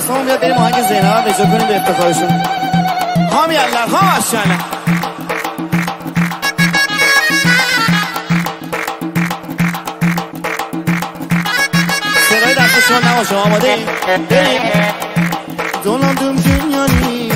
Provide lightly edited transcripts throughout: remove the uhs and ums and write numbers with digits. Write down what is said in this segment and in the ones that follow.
دستمون بیاد بریم آهنگ زینب هم اجرا کنیم به افتخارشون. حامی الله ها ماشاءالله. صدای دستشون نباشه. آماده ایم؟ بریم. دونم دنیانی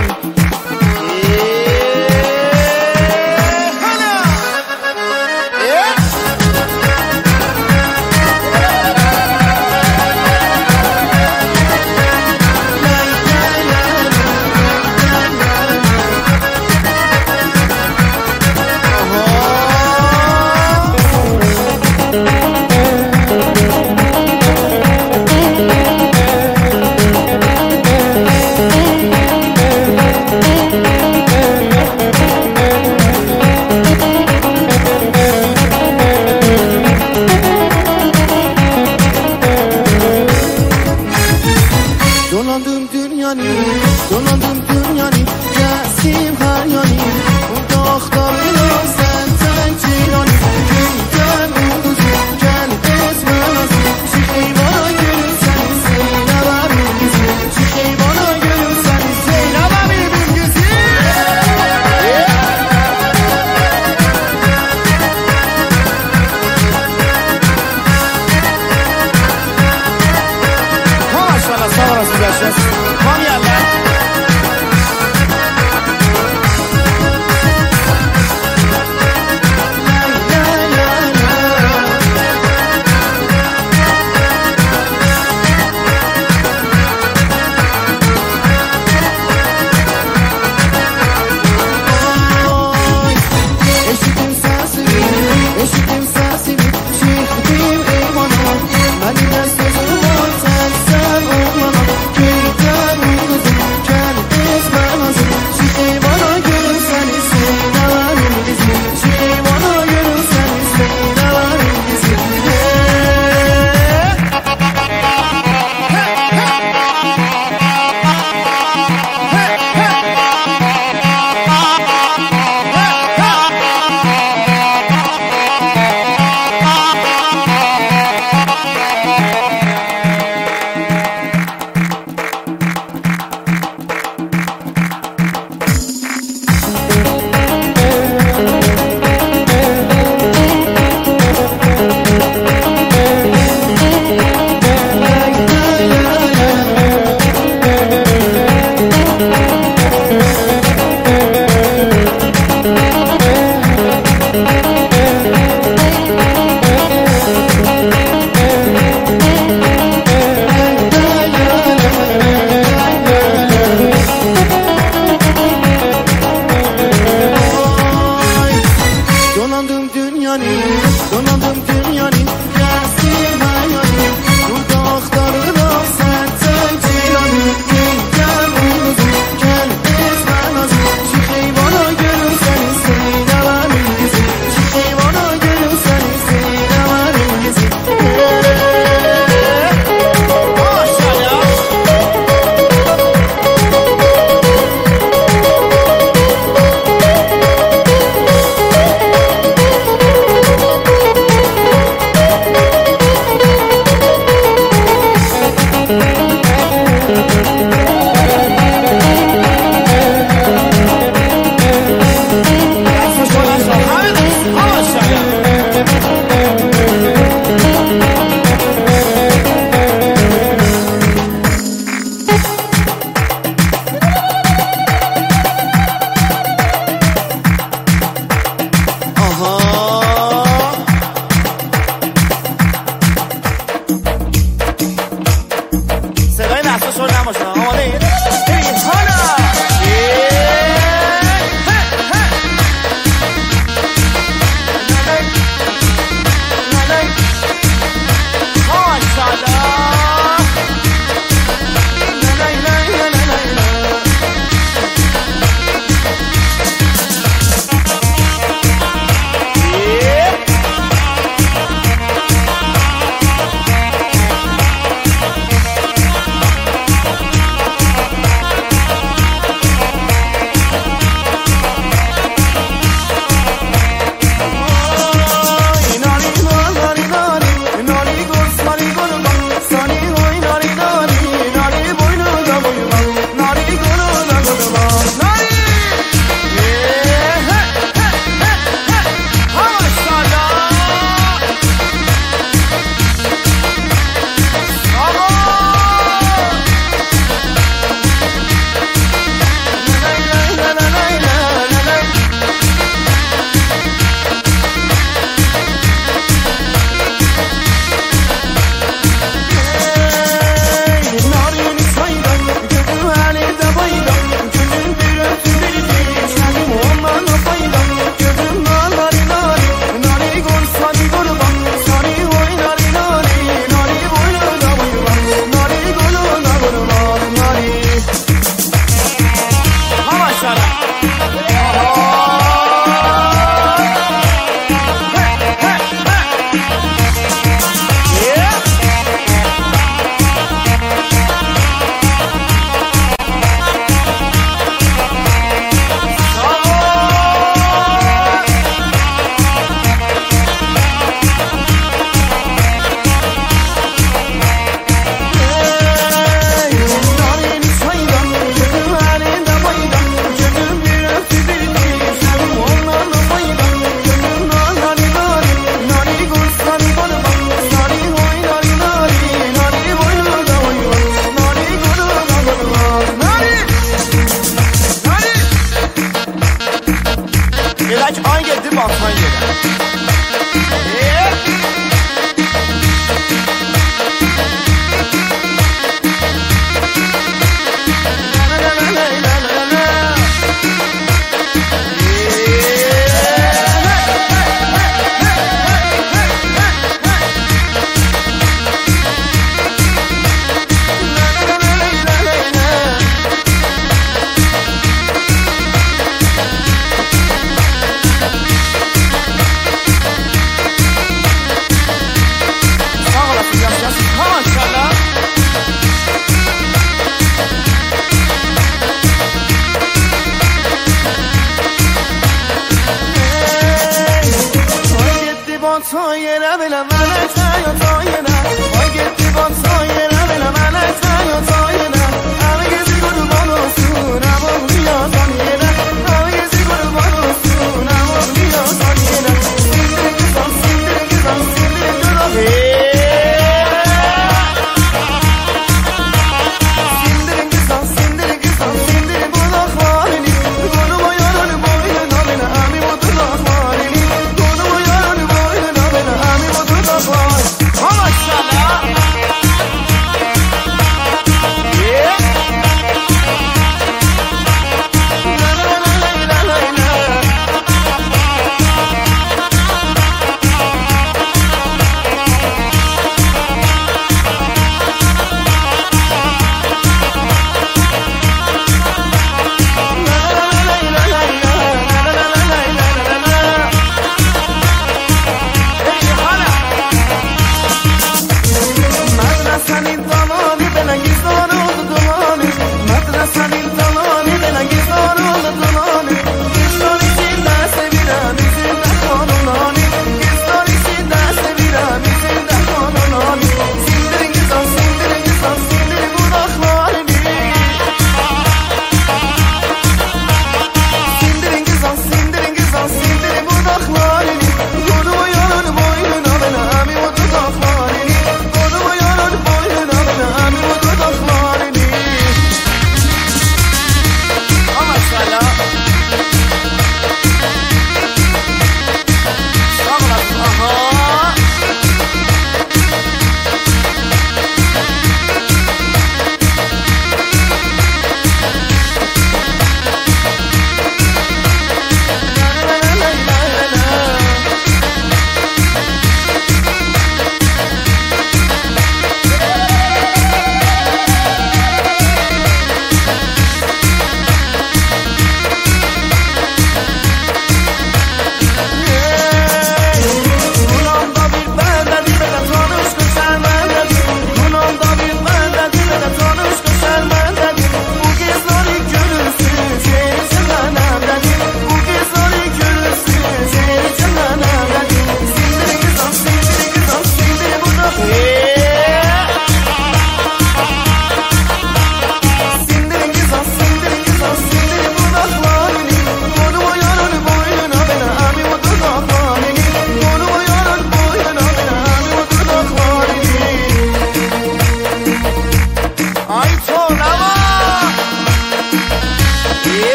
Dolandım dünyani, gelsim her yani. Dağlarına senden cirani. Gel ulduzum, gel esmen azim. Çıkay bana gülüm sen, Zeynep abim güzüm. Çıkay bana gülüm sen, Zeynep abim güzüm. Maşallah sağ olasın görüşürüz. Hami Allah. Eşittim sesini, çıktım eyvana. Benimle sözüm var, sen olmana. Gel ulduzum, gel esmen azim. Çıkay bana gülüm seni, Zeynep abim güzüm. Çıkay bana gülüm seni, Zeynep abim güzüm. Dolandım dünyani, gelsim her yani. Bu dağlarına senden cirani. Gel ulduzum, gel esmen azim. Çıkay bana gülüm seni, Zeynep abim güzüm. Çıkay bana gülüm seni, Zeynep abim güzüm. Maşallah. صدای دستش رو نباشه. آماده اید؟ بریم حالا.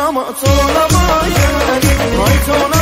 ما تو نباید های تو